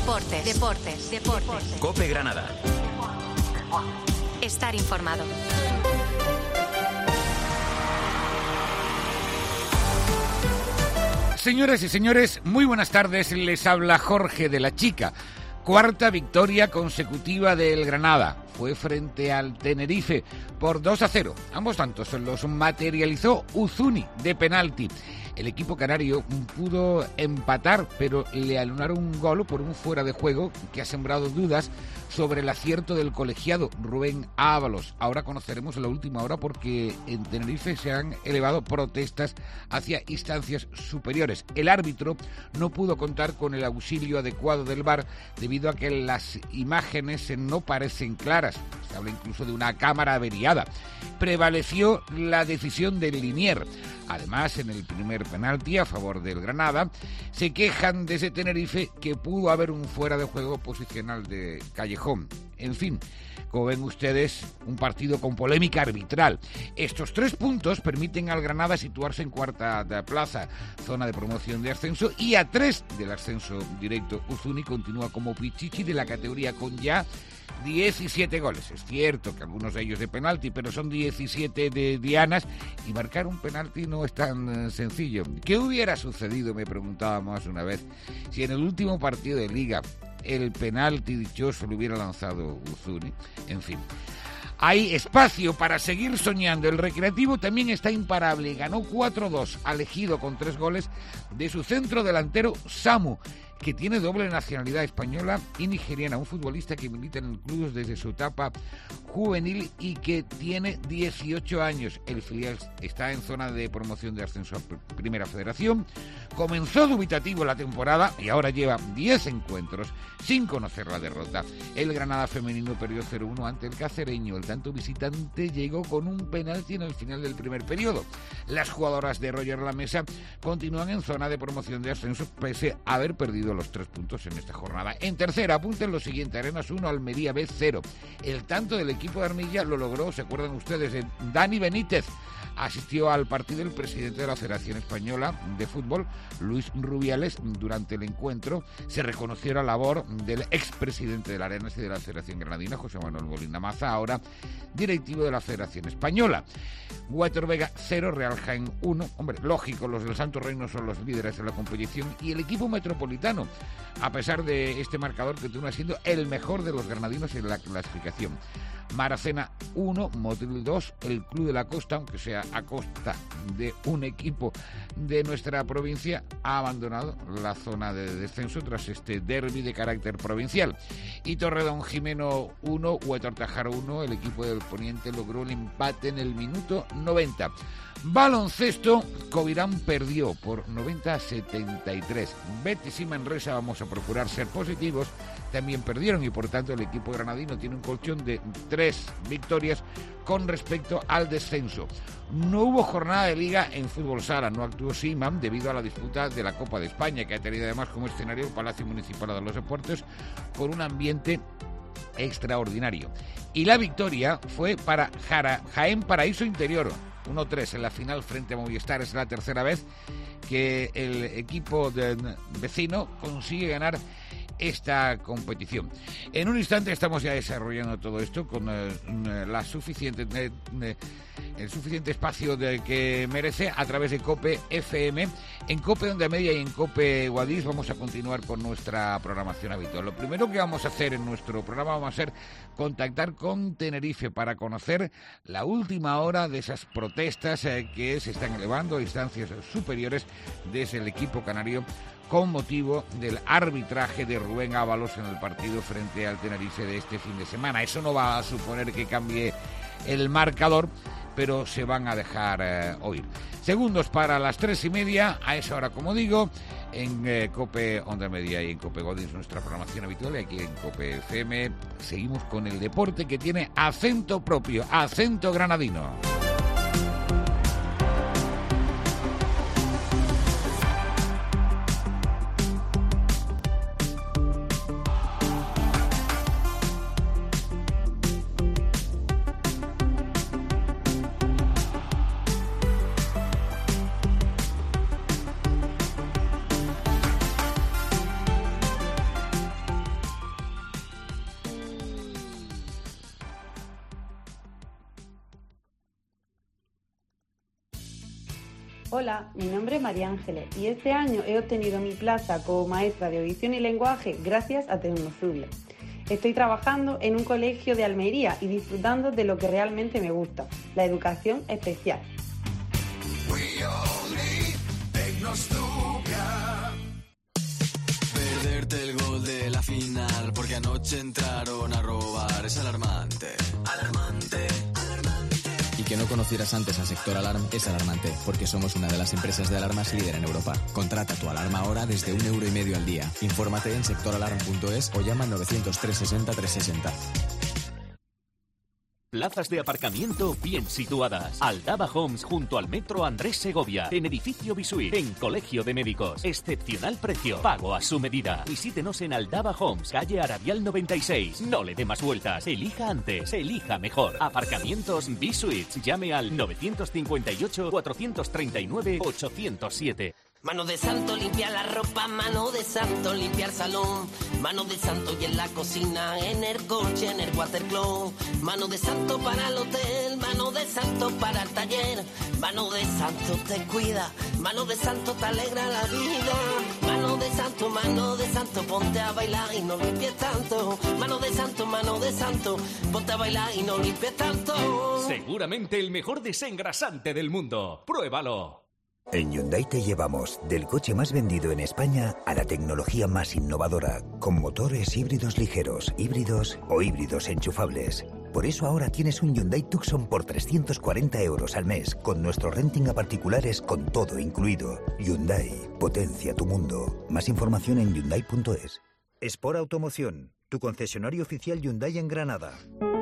Deportes. COPE Granada. Estar informado. Señoras y señores, muy buenas tardes. Les habla Jorge de la Chica. Cuarta victoria consecutiva del Granada. Fue frente al Tenerife por 2-0. Ambos tantos los materializó Uzuni de penalti. El equipo canario pudo empatar, pero le anularon un gol por un fuera de juego que ha sembrado dudas sobre el acierto del colegiado Rubén Ábalos. Ahora conoceremos la última hora porque en Tenerife se han elevado protestas hacia instancias superiores. El árbitro no pudo contar con el auxilio adecuado del VAR debido a que las imágenes no parecen claras. Se habla incluso de una cámara averiada. Prevaleció la decisión del Linier. Además, en el primer penalti a favor del Granada, se quejan desde Tenerife que pudo haber un fuera de juego posicional de Callejón. En fin, como ven ustedes, un partido con polémica arbitral. Estos 3 puntos permiten al Granada situarse en cuarta plaza, zona de promoción de ascenso, y a 3 del ascenso directo. Uzuni continúa como pichichi de la categoría con ya 17 goles. Es cierto que algunos de ellos de penalti, pero son 17 de dianas y marcar un penalti no es tan sencillo. ¿Qué hubiera sucedido, me preguntaba más una vez, si en el último partido de Liga el penalti dichoso lo hubiera lanzado Uzuni? En fin, hay espacio para seguir soñando. El Recreativo también está imparable. Ganó 4-2 al Ejido con 3 goles de su centro delantero Samu, que tiene doble nacionalidad española y nigeriana, un futbolista que milita en el club desde su etapa juvenil y que tiene 18 años. El filial está en zona de promoción de ascenso a Primera Federación. Comenzó dubitativo la temporada y ahora lleva 10 encuentros sin conocer la derrota. El Granada femenino perdió 0-1 ante el cacereño. El tanto visitante llegó con un penalti en el final del primer periodo. Las jugadoras de Roger Lamesa continúan en zona de promoción de ascenso pese a haber perdido los 3 puntos en esta jornada. En tercera, apunten lo siguiente: Arenas 1, Almería B 0. El tanto del equipo de Armilla lo logró, ¿se acuerdan ustedes? Dani Benítez. Asistió al partido el presidente de la Federación Española de Fútbol, Luis Rubiales. Durante el encuentro se reconoció la labor del expresidente de la Arenas y de la Federación Granadina, José Manuel Molina Maza, ahora directivo de la Federación Española. Guator Vega 0, Real Jaén 1. Hombre, lógico, los del Santo Reino son los líderes de la competición y el equipo metropolitano, a pesar de este marcador, que continúa siendo el mejor de los granadinos en la clasificación. Maracena 1, Motril 2, el Club de la Costa, aunque sea a costa de un equipo de nuestra provincia, ha abandonado la zona de descenso tras este derbi de carácter provincial. Y Torredón Jimeno 1, Huetor Tajaro 1, el equipo del Poniente logró el empate en el minuto 90. Baloncesto, Covirán perdió por 90-73. Betis y Manresa, vamos a procurar ser positivos, también perdieron y por tanto el equipo granadino tiene un colchón de 3 victorias con respecto al descenso. No hubo jornada de liga en fútbol sala, no actuó Seaman debido a la disputa de la Copa de España, que ha tenido además como escenario el Palacio Municipal de los Deportes, con un ambiente extraordinario. Y la victoria fue para Jaén Paraíso Interior, 1-3 en la final frente a Movistar. Es la tercera vez que el equipo vecino consigue ganar esta competición. En un instante estamos ya desarrollando todo esto con el suficiente espacio que merece a través de COPE FM. En COPE Onda Media y en COPE Guadix vamos a continuar con nuestra programación habitual. Lo primero que vamos a hacer en nuestro programa va a ser contactar con Tenerife para conocer la última hora de esas protestas que se están elevando a instancias superiores desde el equipo canario con motivo del arbitraje de Rubén Ábalos en el partido frente al Tenerife de este fin de semana. Eso no va a suponer que cambie el marcador, pero se van a dejar oír. Segundos para las 3:30, a esa hora, como digo, en COPE Onda Media y en COPE Godins, nuestra programación habitual, y aquí en COPE FM seguimos con el deporte que tiene acento propio, acento granadino. Hola, mi nombre es María Ángeles y este año he obtenido mi plaza como maestra de audición y lenguaje gracias a Tecnozuble. Estoy trabajando en un colegio de Almería y disfrutando de lo que realmente me gusta, la educación especial. Perderte el gol de la final porque anoche entraron a robar es alarmante. Alarmante. Y que no conocieras antes al sector Alarm es alarmante, porque somos una de las empresas de alarmas líder en Europa. Contrata tu alarma ahora desde €1,50 al día. Infórmate en sectoralarm.es o llama al 900 360 360. Plazas de aparcamiento bien situadas. Aldaba Homes junto al Metro Andrés Segovia. En edificio Bisuit. En Colegio de Médicos. Excepcional precio. Pago a su medida. Visítenos en Aldaba Homes, calle Arabial 96. No le dé más vueltas. Elija antes. Elija mejor. Aparcamientos Bisuit. Llame al 958 439 807. Mano de santo limpia la ropa, mano de santo limpia el salón, mano de santo y en la cocina, en el coche, en el watercloak, mano de santo para el hotel, mano de santo para el taller, mano de santo te cuida, mano de santo te alegra la vida, mano de santo, ponte a bailar y no limpies tanto, mano de santo, ponte a bailar y no limpies tanto. Seguramente el mejor desengrasante del mundo. ¡Pruébalo! En Hyundai te llevamos del coche más vendido en España a la tecnología más innovadora, con motores híbridos ligeros, híbridos o híbridos enchufables. Por eso ahora tienes un Hyundai Tucson por 340 € al mes, con nuestro renting a particulares con todo incluido. Hyundai, potencia tu mundo. Más información en Hyundai.es. Sport Automoción, tu concesionario oficial Hyundai en Granada.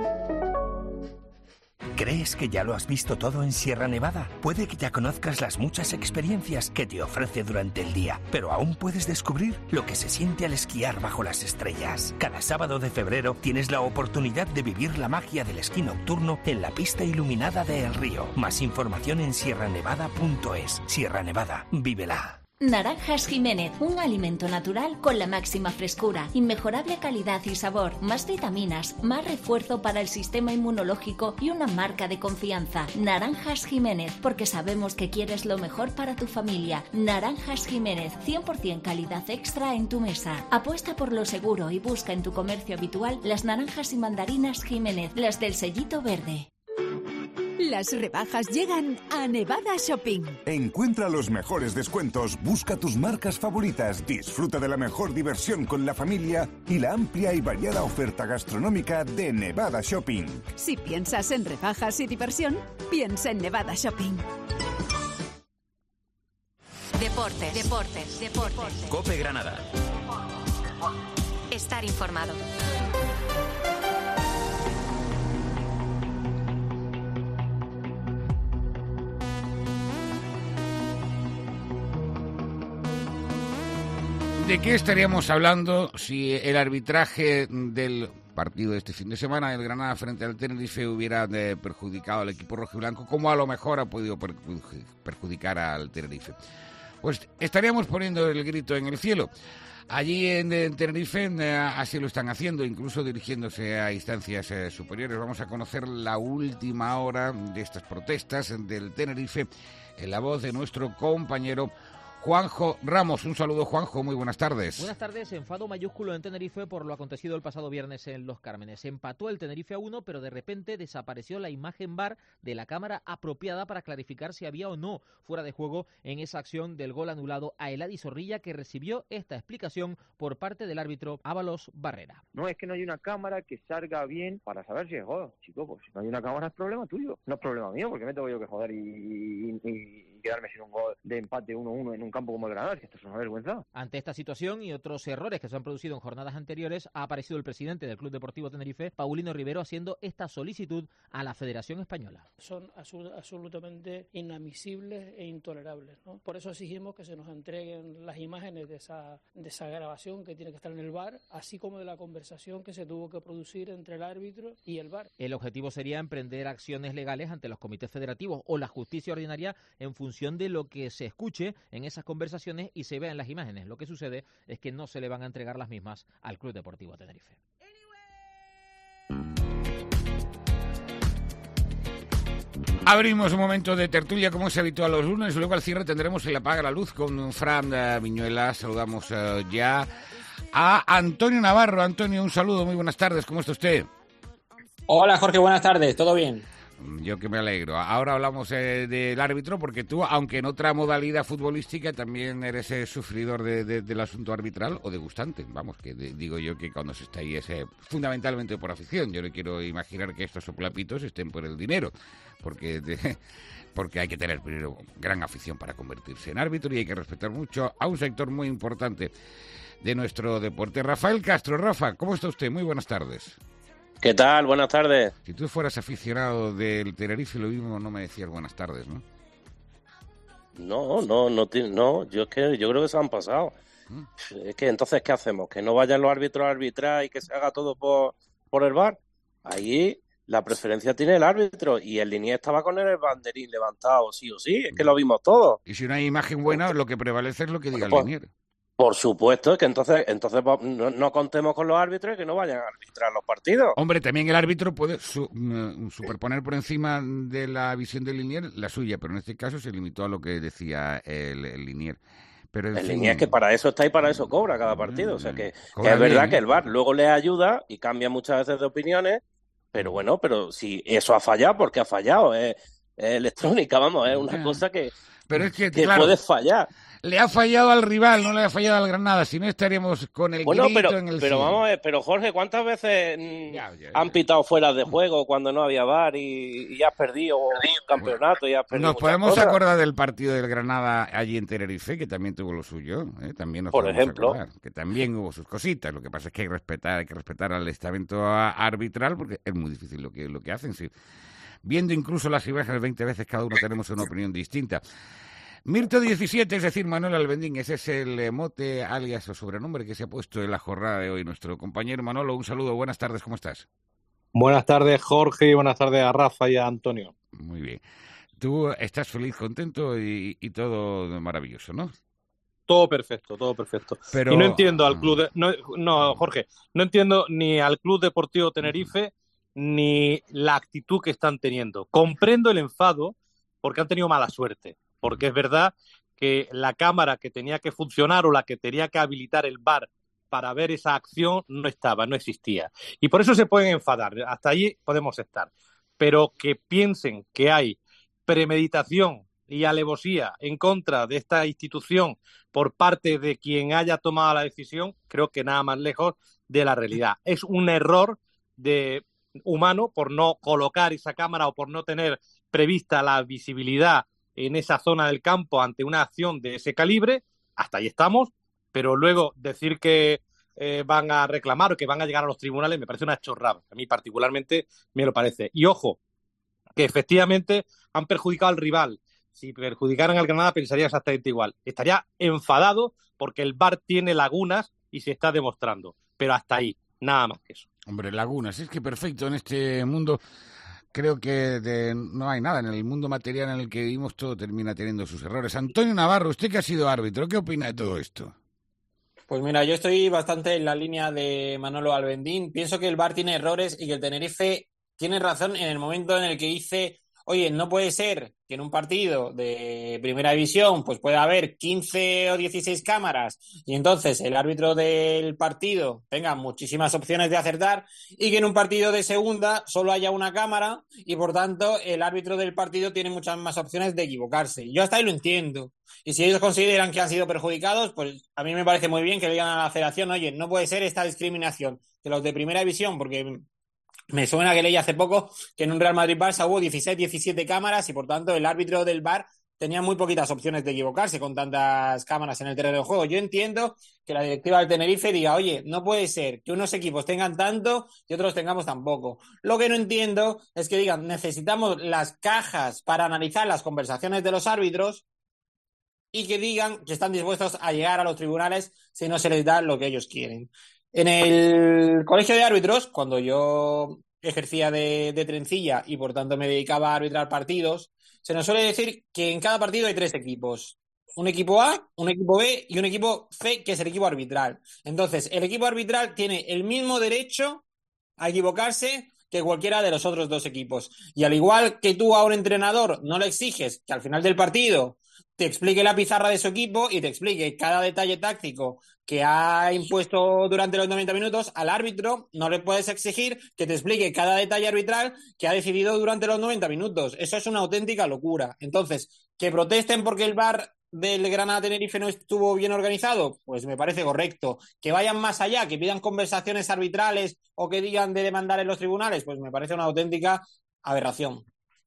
¿Crees que ya lo has visto todo en Sierra Nevada? Puede que ya conozcas las muchas experiencias que te ofrece durante el día, pero aún puedes descubrir lo que se siente al esquiar bajo las estrellas. Cada sábado de febrero tienes la oportunidad de vivir la magia del esquí nocturno en la pista iluminada de El Río. Más información en sierranevada.es. Sierra Nevada, vívela. Naranjas Jiménez, un alimento natural con la máxima frescura, inmejorable calidad y sabor, más vitaminas, más refuerzo para el sistema inmunológico y una marca de confianza. Naranjas Jiménez, porque sabemos que quieres lo mejor para tu familia. Naranjas Jiménez, 100% calidad extra en tu mesa. Apuesta por lo seguro y busca en tu comercio habitual las naranjas y mandarinas Jiménez, las del sellito verde. Las rebajas llegan a Nevada Shopping. Encuentra los mejores descuentos, busca tus marcas favoritas, disfruta de la mejor diversión con la familia y la amplia y variada oferta gastronómica de Nevada Shopping. Si piensas en rebajas y diversión, piensa en Nevada Shopping. Deportes. COPE Granada. Estar informado. ¿De qué estaríamos hablando si el arbitraje del partido de este fin de semana, el Granada frente al Tenerife, hubiera perjudicado al equipo rojiblanco, como a lo mejor ha podido perjudicar al Tenerife? Pues estaríamos poniendo el grito en el cielo. Allí en Tenerife así lo están haciendo, incluso dirigiéndose a instancias superiores. Vamos a conocer la última hora de estas protestas del Tenerife en la voz de nuestro compañero Juanjo Ramos. Un saludo, Juanjo, muy buenas tardes. Buenas tardes. Enfado mayúsculo en Tenerife por lo acontecido el pasado viernes en Los Cármenes. Empató el Tenerife a 1, pero de repente desapareció la imagen VAR de la cámara apropiada para clarificar si había o no fuera de juego en esa acción del gol anulado a Eladi Zorrilla, que recibió esta explicación por parte del árbitro Ábalos Barrera. No es que no hay una cámara que salga bien para saber si es gol. Chico, pues si no hay una cámara es problema tuyo, no es problema mío, porque me tengo yo que joder y quedarme sin un gol de empate 1-1 en un campo como el Granada, que esto es una vergüenza. Ante esta situación y otros errores que se han producido en jornadas anteriores, ha aparecido el presidente del Club Deportivo Tenerife, Paulino Rivero, haciendo esta solicitud a la Federación Española. Son absolutamente inadmisibles e intolerables, ¿no? Por eso exigimos que se nos entreguen las imágenes de esa grabación que tiene que estar en el VAR, así como de la conversación que se tuvo que producir entre el árbitro y el VAR. El objetivo sería emprender acciones legales ante los comités federativos o la justicia ordinaria en función de lo que se escuche en esas conversaciones y se vea en las imágenes. Lo que sucede es que no se le van a entregar las mismas al Club Deportivo Tenerife. Abrimos un momento de tertulia como es habitual los lunes, luego al cierre tendremos el Apaga la Luz con Fran Viñuela. Saludamos ya a Antonio Navarro. Antonio, un saludo, muy buenas tardes, ¿cómo está usted? Hola Jorge, buenas tardes, ¿todo bien? Yo que me alegro. Ahora hablamos del árbitro, porque tú, aunque en otra modalidad futbolística, también eres sufridor del asunto arbitral o degustante. Vamos, que digo yo que cuando se está ahí es fundamentalmente por afición. Yo no quiero imaginar que estos soplapitos estén por el dinero, porque hay que tener primero gran afición para convertirse en árbitro y hay que respetar mucho a un sector muy importante de nuestro deporte. Rafael Castro. Rafa, ¿cómo está usted? Muy buenas tardes. ¿Qué tal? Buenas tardes. Si tú fueras aficionado del Tenerife, lo mismo no me decías buenas tardes, ¿no? No, yo creo que se han pasado. Es que entonces, ¿qué hacemos? ¿Que no vayan los árbitros a arbitrar y que se haga todo por el VAR? Ahí la preferencia tiene el árbitro y el Liniers estaba con el banderín levantado, sí o sí, es que lo vimos todos. Y si no hay imagen buena, lo que prevalece es lo que diga el Liniers. Por supuesto, que entonces no contemos con los árbitros y que no vayan a arbitrar los partidos. Hombre, también el árbitro puede superponer por encima de la visión del Liniers la suya, pero en este caso se limitó a lo que decía el Liniers. Pero el Liniers que para eso está y para eso cobra cada partido. O sea que es verdad que el VAR luego le ayuda y cambia muchas veces de opiniones, pero bueno, pero si eso ha fallado, porque ha fallado. Es electrónica, vamos, es una cosa que claro, puede fallar. Le ha fallado al rival, no le ha fallado al Granada, si no estaríamos con el grito en el cielo. Vamos a ver, pero Jorge, ¿cuántas veces han pitado fuera de juego cuando no había VAR y has perdido un campeonato? Y has perdido nos podemos acordar del partido del Granada allí en Tenerife, que también tuvo lo suyo, también nos por podemos ejemplo acordar, que también hubo sus cositas. Lo que pasa es que hay que respetar al estamento arbitral, porque es muy difícil lo que hacen. Sí. Viendo incluso las imágenes 20 veces, cada uno tenemos una opinión distinta. Mirto 17, es decir, Manuel Albendín, ese es el mote, alias o sobrenombre que se ha puesto en la jornada de hoy nuestro compañero Manolo. Un saludo, buenas tardes, ¿cómo estás? Buenas tardes, Jorge, y buenas tardes a Rafa y a Antonio. Muy bien. Tú estás feliz, contento y todo maravilloso, ¿no? Todo perfecto, todo perfecto. Pero... Y no entiendo al club... Jorge, no entiendo ni al Club Deportivo Tenerife ni la actitud que están teniendo. Comprendo el enfado porque han tenido mala suerte. Porque es verdad que la cámara que tenía que funcionar o la que tenía que habilitar el VAR para ver esa acción no existía. Y por eso se pueden enfadar, hasta allí podemos estar. Pero que piensen que hay premeditación y alevosía en contra de esta institución por parte de quien haya tomado la decisión, creo que nada más lejos de la realidad. Es un error humano por no colocar esa cámara o por no tener prevista la visibilidad en esa zona del campo ante una acción de ese calibre. Hasta ahí estamos, pero luego decir que van a reclamar o que van a llegar a los tribunales me parece una chorrada. A mí particularmente me lo parece. Y ojo, que efectivamente han perjudicado al rival. Si perjudicaran al Granada pensaría exactamente igual. Estaría enfadado porque el VAR tiene lagunas y se está demostrando. Pero hasta ahí, nada más que eso. Hombre, lagunas, es que perfecto en este mundo. Creo que no hay nada. En el mundo material en el que vivimos todo termina teniendo sus errores. Antonio Navarro, usted que ha sido árbitro, ¿qué opina de todo esto? Pues mira, yo estoy bastante en la línea de Manolo Albendín. Pienso que el VAR tiene errores y que el Tenerife tiene razón en el momento en el que dice: oye, no puede ser que en un partido de primera división pues pueda haber 15 o 16 cámaras y entonces el árbitro del partido tenga muchísimas opciones de acertar y que en un partido de segunda solo haya una cámara y por tanto el árbitro del partido tiene muchas más opciones de equivocarse. Yo hasta ahí lo entiendo. Y si ellos consideran que han sido perjudicados, pues a mí me parece muy bien que le digan a la federación: oye, no puede ser esta discriminación de los de primera división, porque me suena que leí hace poco que en un Real Madrid-Barça hubo 16-17 cámaras y por tanto el árbitro del VAR tenía muy poquitas opciones de equivocarse con tantas cámaras en el terreno de juego. Yo entiendo que la directiva del Tenerife diga: oye, no puede ser que unos equipos tengan tanto y otros tengamos tan poco. Lo que no entiendo es que digan: necesitamos las cajas para analizar las conversaciones de los árbitros, y que digan que están dispuestos a llegar a los tribunales si no se les da lo que ellos quieren. En el colegio de árbitros, cuando yo ejercía de trencilla y por tanto me dedicaba a arbitrar partidos, se nos suele decir que en cada partido hay 3 equipos. Un equipo A, un equipo B y un equipo C, que es el equipo arbitral. Entonces, el equipo arbitral tiene el mismo derecho a equivocarse que cualquiera de los otros dos equipos. Y al igual que tú a un entrenador no le exiges que al final del partido te explique la pizarra de su equipo y te explique cada detalle táctico que ha impuesto durante los 90 minutos, al árbitro no le puedes exigir que te explique cada detalle arbitral que ha decidido durante los 90 minutos. Eso es una auténtica locura. Entonces, que protesten porque el VAR del Granada-Tenerife no estuvo bien organizado, pues me parece correcto. Que vayan más allá, que pidan conversaciones arbitrales o que digan de demandar en los tribunales, pues me parece una auténtica aberración.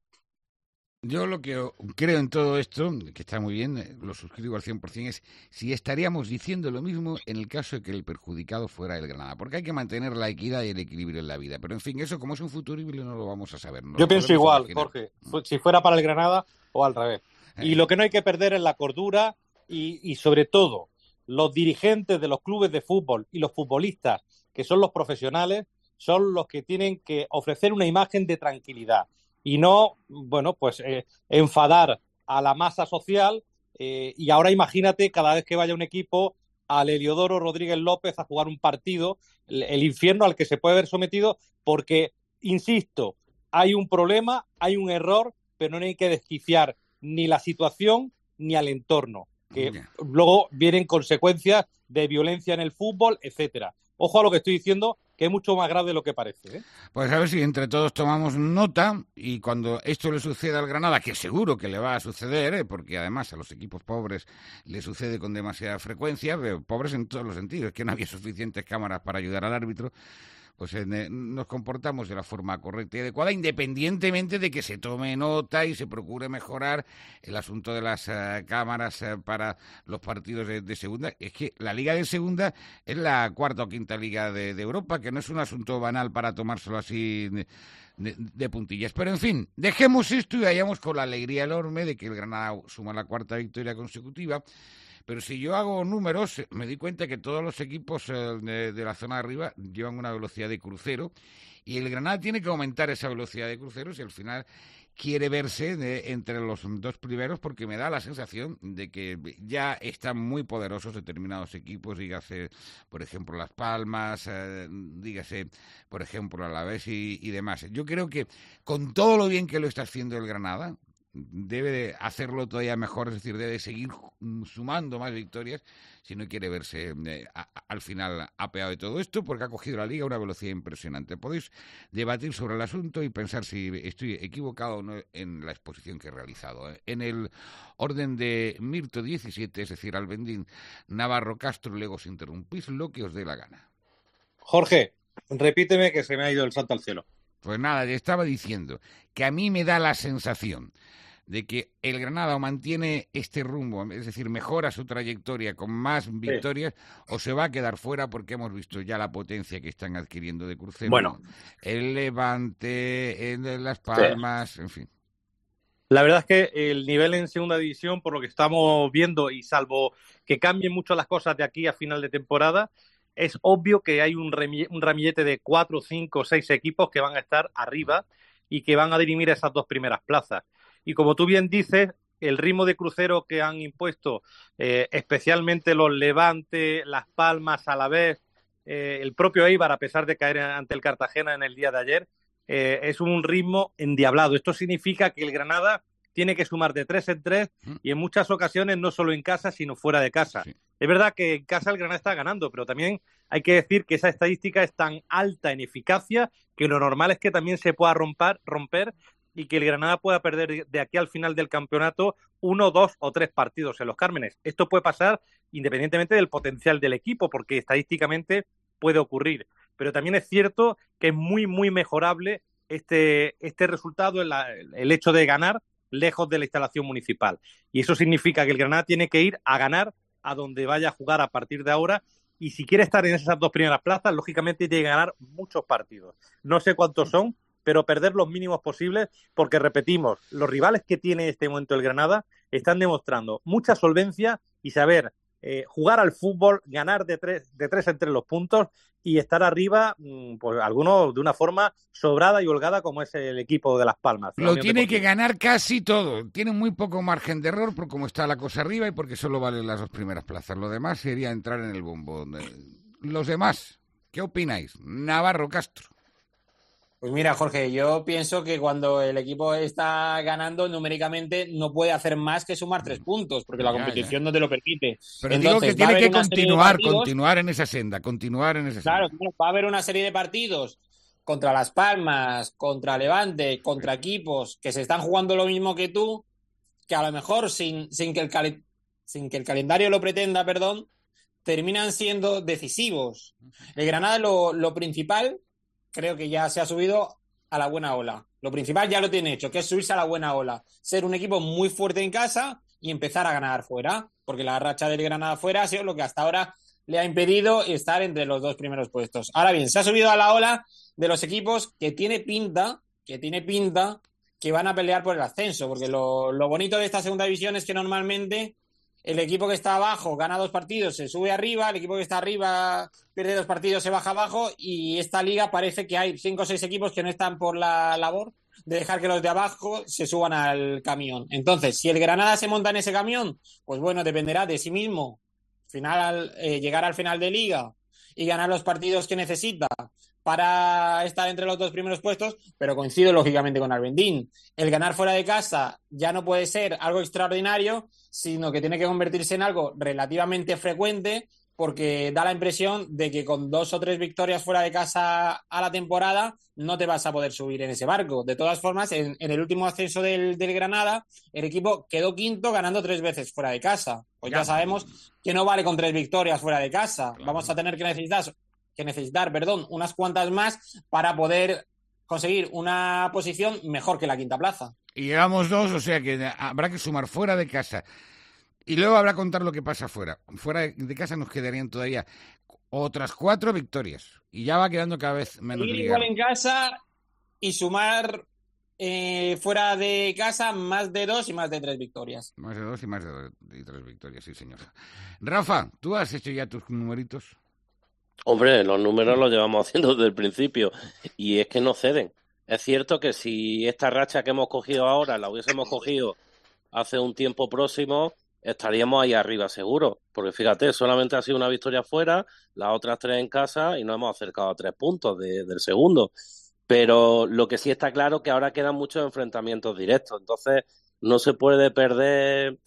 Yo lo que creo en todo esto, que está muy bien, lo suscribo al 100%, es si estaríamos diciendo lo mismo en el caso de que el perjudicado fuera el Granada, porque hay que mantener la equidad y el equilibrio en la vida. Pero en fin, eso como es un futurible no lo vamos a saber. Yo pienso igual, Jorge, si fuera para el Granada o al revés. Y lo que no hay que perder es la cordura y sobre todo los dirigentes de los clubes de fútbol y los futbolistas, que son los profesionales, son los que tienen que ofrecer una imagen de tranquilidad y no, enfadar a la masa social. Y ahora imagínate cada vez que vaya un equipo al Heliodoro Rodríguez López a jugar un partido, el infierno al que se puede ver sometido, porque, insisto, hay un problema, hay un error, pero no hay que desquiciar ni la situación ni al entorno, que luego vienen consecuencias de violencia en el fútbol, etcétera. Ojo a lo que estoy diciendo, que es mucho más grave de lo que parece, ¿eh? Pues a ver si entre todos tomamos nota y cuando esto le suceda al Granada, que seguro que le va a suceder, porque además a los equipos pobres le sucede con demasiada frecuencia, pobres en todos los sentidos, que no había suficientes cámaras para ayudar al árbitro, pues nos comportamos de la forma correcta y adecuada, independientemente de que se tome nota y se procure mejorar el asunto de las cámaras para los partidos de segunda. Es que la Liga de Segunda es la cuarta o quinta liga de Europa, que no es un asunto banal para tomárselo así de puntillas. Pero en fin, dejemos esto y vayamos con la alegría enorme de que el Granada suma la cuarta victoria consecutiva. Pero si yo hago números, me di cuenta que todos los equipos de la zona de arriba llevan una velocidad de crucero y el Granada tiene que aumentar esa velocidad de crucero si al final quiere verse entre los dos primeros, porque me da la sensación de que ya están muy poderosos determinados equipos, dígase, por ejemplo, Las Palmas, dígase, por ejemplo, Alavés y demás. Yo creo que con todo lo bien que lo está haciendo el Granada, debe de hacerlo todavía mejor, es decir, debe seguir sumando más victorias si no quiere verse al final apeado de todo esto, porque ha cogido la Liga a una velocidad impresionante. Podéis debatir sobre el asunto y pensar si estoy equivocado o no en la exposición que he realizado. En el orden de Mirto 17, es decir, Albendín, Navarro, Castro, luego os interrumpís lo que os dé la gana. Jorge, repíteme que se me ha ido el santo al cielo. Pues nada, le estaba diciendo que a mí me da la sensación de que el Granada mantiene este rumbo, es decir, mejora su trayectoria con más victorias, o se va a quedar fuera porque hemos visto ya la potencia que están adquiriendo de crucero. Bueno, el Levante, el Las Palmas, en fin. La verdad es que el nivel en segunda división, por lo que estamos viendo, y salvo que cambien mucho las cosas de aquí a final de temporada, es obvio que hay un ramillete de 4, 5, 6 equipos que van a estar arriba y que van a dirimir esas dos primeras plazas. Y como tú bien dices, el ritmo de crucero que han impuesto, especialmente los Levante, Las Palmas, Alavés, el propio Eibar, a pesar de caer ante el Cartagena en el día de ayer, es un ritmo endiablado. Esto significa que el Granada tiene que sumar de 3 en 3 y en muchas ocasiones no solo en casa, sino fuera de casa. Sí. Es verdad que en casa el Granada está ganando, pero también hay que decir que esa estadística es tan alta en eficacia que lo normal es que también se pueda romper y que el Granada pueda perder de aquí al final del campeonato 1, 2 o 3 partidos en los Cármenes. Esto puede pasar independientemente del potencial del equipo, porque estadísticamente puede ocurrir. Pero también es cierto que es muy, muy mejorable este resultado, el hecho de ganar lejos de la instalación municipal. Y eso significa que el Granada tiene que ir a ganar a donde vaya a jugar a partir de ahora. Y si quiere estar en esas dos primeras plazas, lógicamente tiene que ganar muchos partidos. No sé cuántos son, pero perder los mínimos posibles, porque repetimos, los rivales que tiene en este momento el Granada están demostrando mucha solvencia y saber jugar al fútbol, ganar de tres en tres los puntos y estar arriba, pues algunos de una forma sobrada y holgada, como es el equipo de Las Palmas. Lo tiene que ganar casi todo. Tiene muy poco margen de error por cómo está la cosa arriba y porque solo valen las dos primeras plazas. Lo demás sería entrar en el bombo. Los demás, ¿qué opináis? Navarro, Castro. Pues mira, Jorge, yo pienso que cuando el equipo está ganando numéricamente no puede hacer más que sumar 3 puntos, porque la competición no te lo permite. Pero entonces, digo que tiene que continuar en esa senda. Claro, va a haber una serie de partidos contra Las Palmas, contra Levante, contra equipos que se están jugando lo mismo que tú, que a lo mejor sin que el calendario lo pretenda, terminan siendo decisivos. El Granada lo principal, creo que ya se ha subido a la buena ola. Lo principal ya lo tiene hecho, que es subirse a la buena ola. Ser un equipo muy fuerte en casa y empezar a ganar fuera, porque la racha del Granada fuera ha sido lo que hasta ahora le ha impedido estar entre los 2 primeros puestos. Ahora bien, se ha subido a la ola de los equipos que tiene pinta que van a pelear por el ascenso, porque lo bonito de esta segunda división es que normalmente el equipo que está abajo gana 2 partidos, se sube arriba, el equipo que está arriba pierde 2 partidos, se baja abajo, y esta liga parece que hay 5 o 6 equipos que no están por la labor de dejar que los de abajo se suban al camión. Entonces, si el Granada se monta en ese camión, pues bueno, dependerá de sí mismo llegar al final de liga y ganar los partidos que necesita para estar entre los 2 primeros puestos, pero coincido lógicamente con Albendín. El ganar fuera de casa ya no puede ser algo extraordinario, sino que tiene que convertirse en algo relativamente frecuente, porque da la impresión de que con 2 o 3 victorias fuera de casa a la temporada no te vas a poder subir en ese barco. De todas formas, en el último ascenso del Granada, el equipo quedó quinto ganando 3 veces fuera de casa. Pues ya sabemos que no vale con 3 victorias fuera de casa. Vamos a tener que necesitar unas cuantas más para poder conseguir una posición mejor que la quinta plaza. Y llevamos 2, o sea que habrá que sumar fuera de casa. Y luego habrá que contar lo que pasa fuera. Fuera de casa nos quedarían todavía otras 4 victorias. Y ya va quedando cada vez menos ligado. Igual en casa y sumar fuera de casa más de 2 y más de 3 victorias. Más de 2 y más de 3 victorias, sí, señor. Rafa, ¿tú has hecho ya tus numeritos? Hombre, los números los llevamos haciendo desde el principio. Y es que no ceden. Es cierto que si esta racha que hemos cogido ahora la hubiésemos cogido hace un tiempo próximo, estaríamos ahí arriba seguro, porque fíjate, solamente ha sido una victoria fuera, las otras 3 en casa y nos hemos acercado a 3 puntos del segundo. Pero lo que sí está claro es que ahora quedan muchos enfrentamientos directos, entonces no se puede perder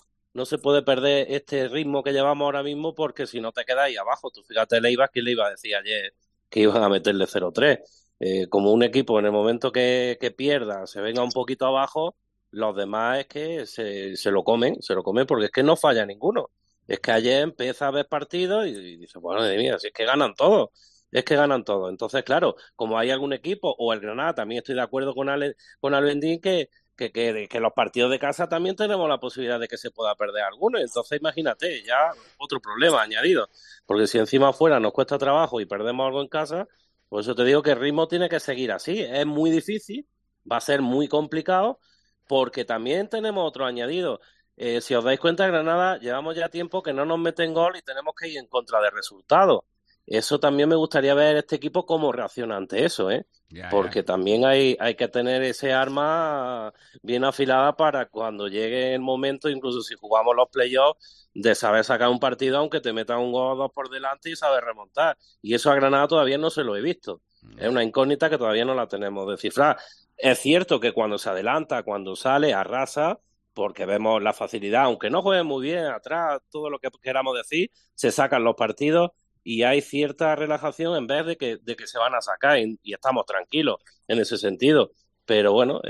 este ritmo que llevamos ahora mismo, porque si no te quedas ahí abajo. Tú fíjate, ¿quién le iba a decir ayer que iban a meterle 0-3? Como un equipo en el momento que pierda se venga un poquito abajo, los demás es que se lo comen, porque es que no falla ninguno. Es que ayer empieza a ver partidos y dice, bueno, madre mía, si es que ganan todos. Entonces, claro, como hay algún equipo, o el Granada, también estoy de acuerdo con Albendín, que los partidos de casa también tenemos la posibilidad de que se pueda perder alguno. Entonces, imagínate, ya otro problema añadido. Porque si encima afuera nos cuesta trabajo y perdemos algo en casa, por eso te digo que el ritmo tiene que seguir así. Es muy difícil, va a ser muy complicado, porque también tenemos otro añadido. Si os dais cuenta, Granada, llevamos ya tiempo que no nos meten gol y tenemos que ir en contra de resultados. Eso también me gustaría ver este equipo cómo reacciona ante eso, porque también hay que tener ese arma bien afilada para cuando llegue el momento, incluso si jugamos los playoffs, de saber sacar un partido aunque te metan un gol o 2 por delante y saber remontar. Y eso a Granada todavía no se lo he visto. Es una incógnita que todavía no la tenemos descifrada. Es cierto que cuando se adelanta, cuando sale, arrasa, porque vemos la facilidad, aunque no juegue muy bien atrás, todo lo que queramos decir, se sacan los partidos y hay cierta relajación en vez de que se van a sacar, y estamos tranquilos en ese sentido. Pero bueno,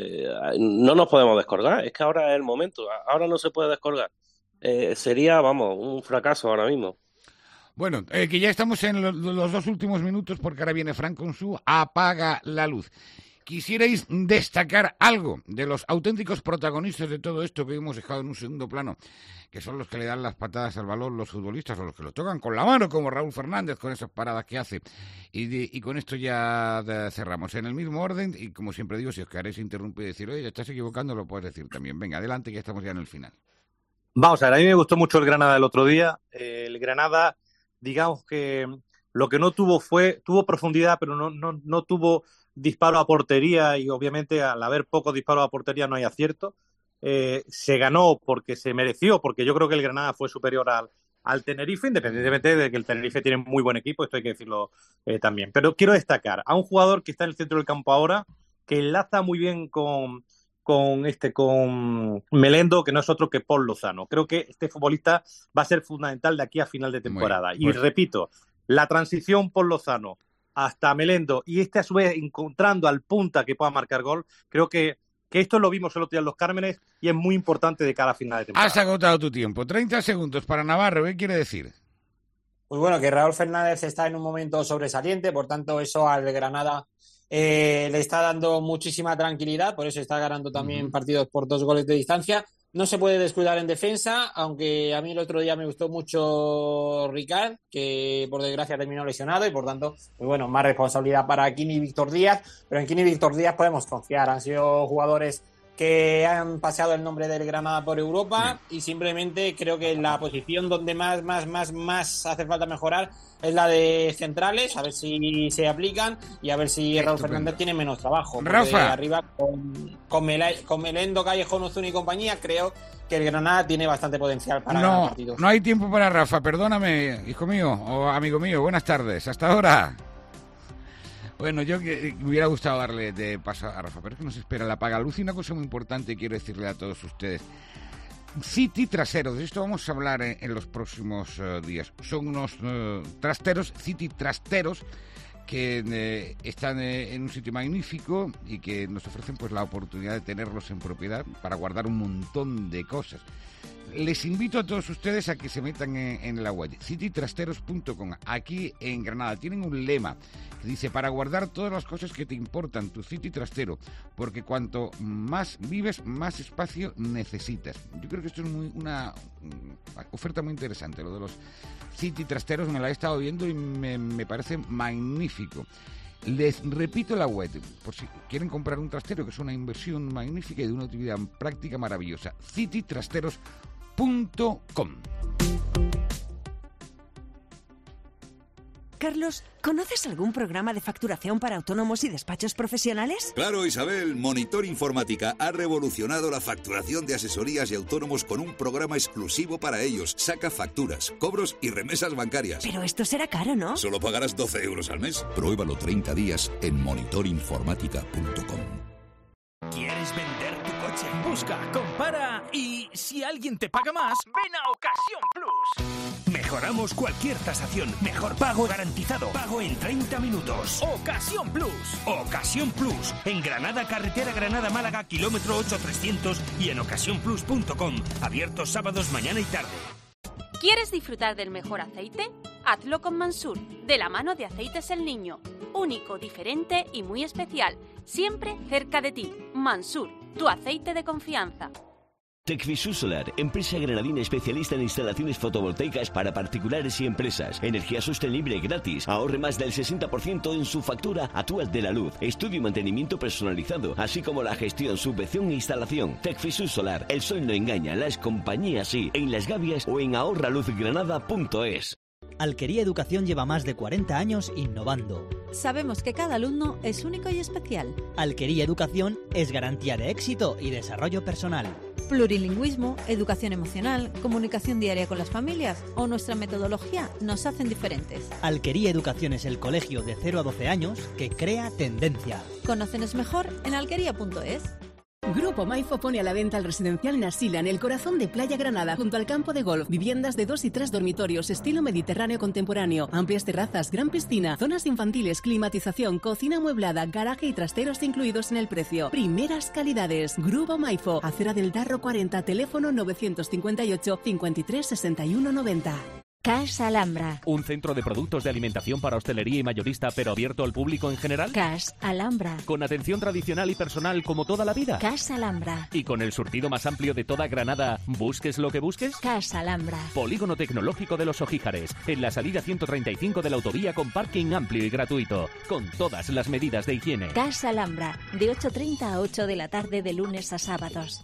no nos podemos descolgar, es que ahora es el momento, ahora no se puede descolgar. Sería, un fracaso ahora mismo. Bueno, que ya estamos en los 2 últimos minutos, porque ahora viene Fran con su Apaga la Luz. ¿Quisierais destacar algo de los auténticos protagonistas de todo esto que hemos dejado en un segundo plano, que son los que le dan las patadas al balón, los futbolistas, o los que lo tocan con la mano, como Raúl Fernández, con esas paradas que hace? Y con esto ya cerramos. En el mismo orden, y como siempre digo, si os queréis interrumpir y decir, oye, estás equivocando, lo puedes decir también. Venga, adelante, que ya estamos ya en el final. Vamos a ver, a mí me gustó mucho el Granada el otro día. El Granada, digamos que lo que no tuvo tuvo profundidad, pero no tuvo disparo a portería, y obviamente al haber poco disparo a portería no hay acierto. Se ganó porque se mereció, porque yo creo que el Granada fue superior al Tenerife, independientemente de que el Tenerife tiene muy buen equipo, esto hay que decirlo también. Pero quiero destacar a un jugador que está en el centro del campo ahora, que enlaza muy bien con Melendo, que no es otro que Paul Lozano. Creo que este futbolista va a ser fundamental de aquí a final de temporada. Y repito, la transición Paul Lozano hasta Melendo y a su vez encontrando al punta que pueda marcar gol, creo que esto lo vimos el otro día en Los Cármenes y es muy importante de cara a final de temporada. Has agotado tu tiempo. 30 segundos para Navarro. ¿Qué quiere decir? Pues bueno, que Raúl Fernández está en un momento sobresaliente, por tanto eso al Granada le está dando muchísima tranquilidad, por eso está ganando también partidos por 2 goles de distancia. No se puede descuidar en defensa, aunque a mí el otro día me gustó mucho Ricard, que por desgracia terminó lesionado y por tanto, pues bueno, más responsabilidad para Quini y Víctor Díaz, pero en Quini y Víctor Díaz podemos confiar, han sido jugadores que han paseado el nombre del Granada por Europa y simplemente creo que la posición donde más hace falta mejorar es la de centrales, a ver si se aplican y a ver si Raúl Fernández tiene menos trabajo. Rafa. Arriba con Melendo, Callejón, Ozuna y compañía, creo que el Granada tiene bastante potencial para ganar partidos. No hay tiempo para Rafa, perdóname, hijo mío o amigo mío, buenas tardes, hasta ahora. Bueno, yo que me hubiera gustado darle de paso a Rafa, pero es que nos espera la apagaluz y una cosa muy importante quiero decirle a todos ustedes. City traseros, de esto vamos a hablar en los próximos días. Son unos trasteros, City trasteros, que están en un sitio magnífico y que nos ofrecen pues la oportunidad de tenerlos en propiedad para guardar un montón de cosas. Les invito a todos ustedes a que se metan en la web citytrasteros.com. Aquí en Granada tienen un lema que dice: para guardar todas las cosas que te importan, tu City Trastero, porque cuanto más vives, más espacio necesitas. Yo creo que esto es una oferta muy interesante, lo de los City Trasteros. Me la he estado viendo y me parece magnífico. Les repito la web, por si quieren comprar un trastero, que es una inversión magnífica y de una utilidad práctica maravillosa. citytrasteros.com. Carlos, ¿conoces algún programa de facturación para autónomos y despachos profesionales? Claro, Isabel. Monitor Informática ha revolucionado la facturación de asesorías y autónomos con un programa exclusivo para ellos. Saca facturas, cobros y remesas bancarias. Pero esto será caro, ¿no? Solo pagarás 12 euros al mes. Pruébalo 30 días en monitorinformática.com. ¿Quieres vender tu coche? Busca, compara y si alguien te paga más, ven a Ocasión Plus. Mejoramos cualquier tasación. Mejor pago garantizado. Pago en 30 minutos. Ocasión Plus. Ocasión Plus. En Granada, carretera Granada-Málaga, kilómetro 8300 y en ocasiónplus.com. Abiertos sábados, mañana y tarde. ¿Quieres disfrutar del mejor aceite? Hazlo con Mansur, de la mano de Aceites El Niño. Único, diferente y muy especial. Siempre cerca de ti. Mansur, tu aceite de confianza. Tecfisur Solar, empresa granadina especialista en instalaciones fotovoltaicas para particulares y empresas. Energía sostenible gratis. Ahorre más del 60% en su factura actual de la luz. Estudio y mantenimiento personalizado, así como la gestión, subvención e instalación. Tecfisur Solar, el sol no engaña, las compañías sí. En Las Gavias o en ahorraluzgranada.es. Alquería Educación lleva más de 40 años innovando. Sabemos que cada alumno es único y especial. Alquería Educación es garantía de éxito y desarrollo personal. Plurilingüismo, educación emocional, comunicación diaria con las familias o nuestra metodología nos hacen diferentes. Alquería Educación es el colegio de 0 a 12 años que crea tendencia. Conócenos mejor en alquería.es. Grupo Maifo pone a la venta el residencial Nasila en el corazón de Playa Granada, junto al campo de golf. Viviendas de 2 y 3 dormitorios, estilo mediterráneo contemporáneo, amplias terrazas, gran piscina, zonas infantiles, climatización, cocina amueblada, garaje y trasteros incluidos en el precio. Primeras calidades. Grupo Maifo, Acera del Darro 40, teléfono 958 53 61 90. Cash Alhambra. ¿Un centro de productos de alimentación para hostelería y mayorista, pero abierto al público en general? Cash Alhambra. ¿Con atención tradicional y personal como toda la vida? Cash Alhambra. ¿Y con el surtido más amplio de toda Granada, busques lo que busques? Cash Alhambra. Polígono Tecnológico de los Ojíjares, en la salida 135 de la autovía, con parking amplio y gratuito, con todas las medidas de higiene. Cash Alhambra, de 8:30 a 8 de la tarde de lunes a sábados.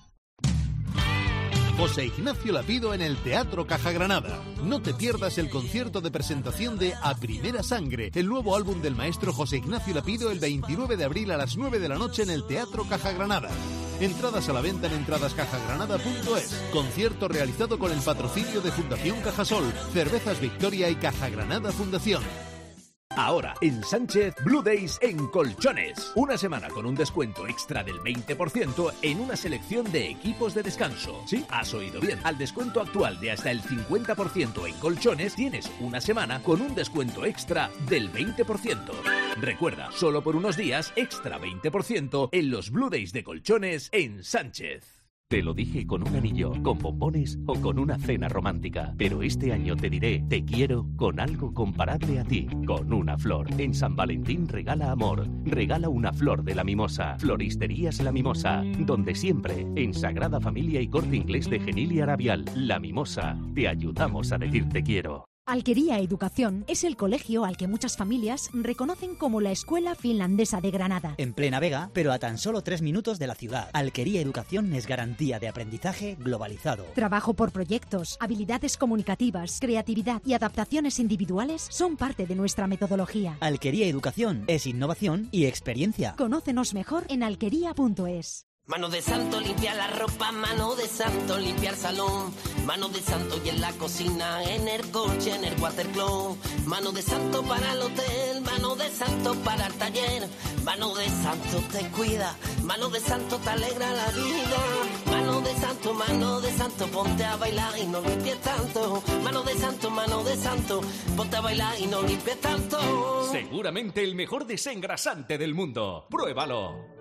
José Ignacio Lapido en el Teatro Caja Granada. No te pierdas el concierto de presentación de A Primera Sangre, el nuevo álbum del maestro José Ignacio Lapido, el 29 de abril a las 9 de la noche en el Teatro Caja Granada. Entradas a la venta en entradascajagranada.es. Concierto realizado con el patrocinio de Fundación Cajasol, Cervezas Victoria y Caja Granada Fundación. Ahora, en Sánchez, Blue Days en colchones. Una semana con un descuento extra del 20% en una selección de equipos de descanso. Sí, has oído bien. Al descuento actual de hasta el 50% en colchones, tienes una semana con un descuento extra del 20%. Recuerda, solo por unos días, extra 20% en los Blue Days de colchones en Sánchez. Te lo dije con un anillo, con bombones o con una cena romántica. Pero este año te diré te quiero con algo comparable a ti, con una flor. En San Valentín regala amor. Regala una flor de la Mimosa. Floristerías La Mimosa, donde siempre, en Sagrada Familia y Corte Inglés de Genil y Arabial, La Mimosa, te ayudamos a decir te quiero. Alquería Educación es el colegio al que muchas familias reconocen como la Escuela Finlandesa de Granada. En plena Vega, pero a tan solo 3 minutos de la ciudad. Alquería Educación es garantía de aprendizaje globalizado. Trabajo por proyectos, habilidades comunicativas, creatividad y adaptaciones individuales son parte de nuestra metodología. Alquería Educación es innovación y experiencia. Conócenos mejor en alquería.es. Mano de santo limpia la ropa, mano de santo limpia el salón, mano de santo y en la cocina, en el coche, en el watercloak, mano de santo para el hotel, mano de santo para el taller, mano de santo te cuida, mano de santo te alegra la vida, mano de santo, ponte a bailar y no limpies tanto, mano de santo, ponte a bailar y no limpies tanto. Seguramente el mejor desengrasante del mundo. ¡Pruébalo!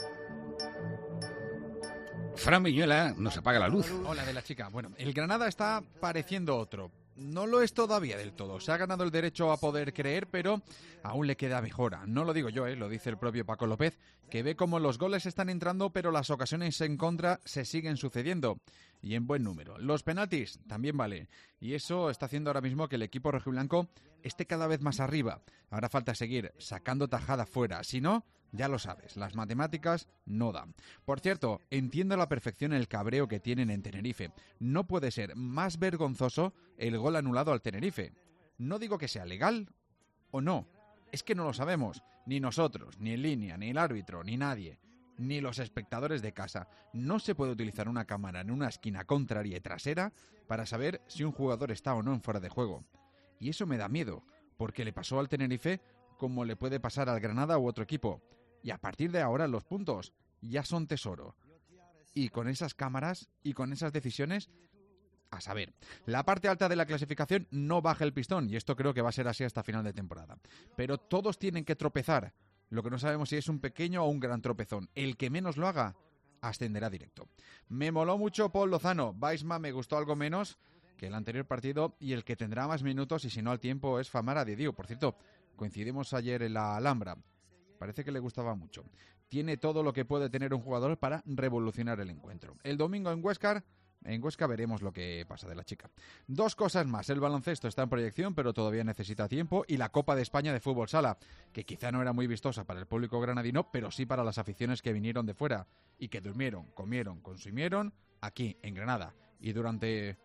Fran Viñuela nos apaga la luz. Hola de la chica. Bueno, el Granada está pareciendo otro. No lo es todavía del todo. Se ha ganado el derecho a poder creer, pero aún le queda mejora. No lo digo yo, lo dice el propio Paco López, que ve como los goles están entrando, pero las ocasiones en contra se siguen sucediendo. Y en buen número. Los penaltis también vale. Y eso está haciendo ahora mismo que el equipo rojiblanco esté cada vez más arriba. Ahora falta seguir sacando tajada fuera. Si no, ya lo sabes, las matemáticas no dan. Por cierto, entiendo a la perfección el cabreo que tienen en Tenerife. No puede ser más vergonzoso el gol anulado al Tenerife. No digo que sea legal o no, es que no lo sabemos. Ni nosotros, ni en línea, ni el árbitro, ni nadie, ni los espectadores de casa. No se puede utilizar una cámara en una esquina contraria y trasera para saber si un jugador está o no en fuera de juego. Y eso me da miedo, porque le pasó al Tenerife como le puede pasar al Granada u otro equipo. Y a partir de ahora los puntos ya son tesoro. Y con esas cámaras y con esas decisiones, a saber, la parte alta de la clasificación no baja el pistón, y esto creo que va a ser así hasta final de temporada. Pero todos tienen que tropezar. Lo que no sabemos si es un pequeño o un gran tropezón. El que menos lo haga, ascenderá directo. Me moló mucho Paul Lozano. Weissman me gustó algo menos que el anterior partido, y el que tendrá más minutos, y si no al tiempo, es Famara Diédhiou. Por cierto, coincidimos ayer en la Alhambra. Parece que le gustaba mucho. Tiene todo lo que puede tener un jugador para revolucionar el encuentro. El domingo en Huesca veremos lo que pasa de la chica. Dos cosas más. El baloncesto está en proyección, pero todavía necesita tiempo. Y la Copa de España de Fútbol Sala, que quizá no era muy vistosa para el público granadino, pero sí para las aficiones que vinieron de fuera y que durmieron, comieron, consumieron aquí en Granada. Y durante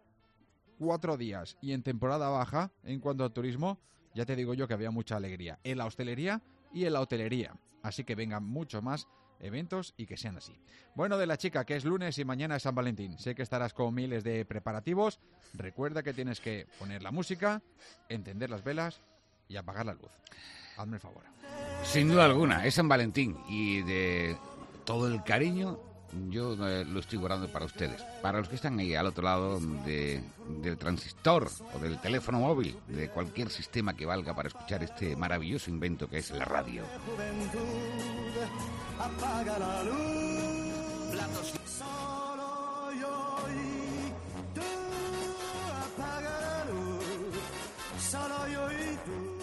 4 días y en temporada baja, en cuanto al turismo, ya te digo yo que había mucha alegría en la hostelería y en la hotelería. Así que vengan mucho más eventos y que sean así. Bueno, de la chica, que es lunes y mañana es San Valentín. Sé que estarás con miles de preparativos. Recuerda que tienes que poner la música, encender las velas y apagar la luz. Hazme el favor. Sin duda alguna, es San Valentín y de todo el cariño yo lo estoy guardando para ustedes. Para los que están ahí al otro lado del transistor o del teléfono móvil, de cualquier sistema que valga para escuchar este maravilloso invento que es la radio. Apaga la luz. Solo yo y tú. Apaga la luz. Solo yo y tú.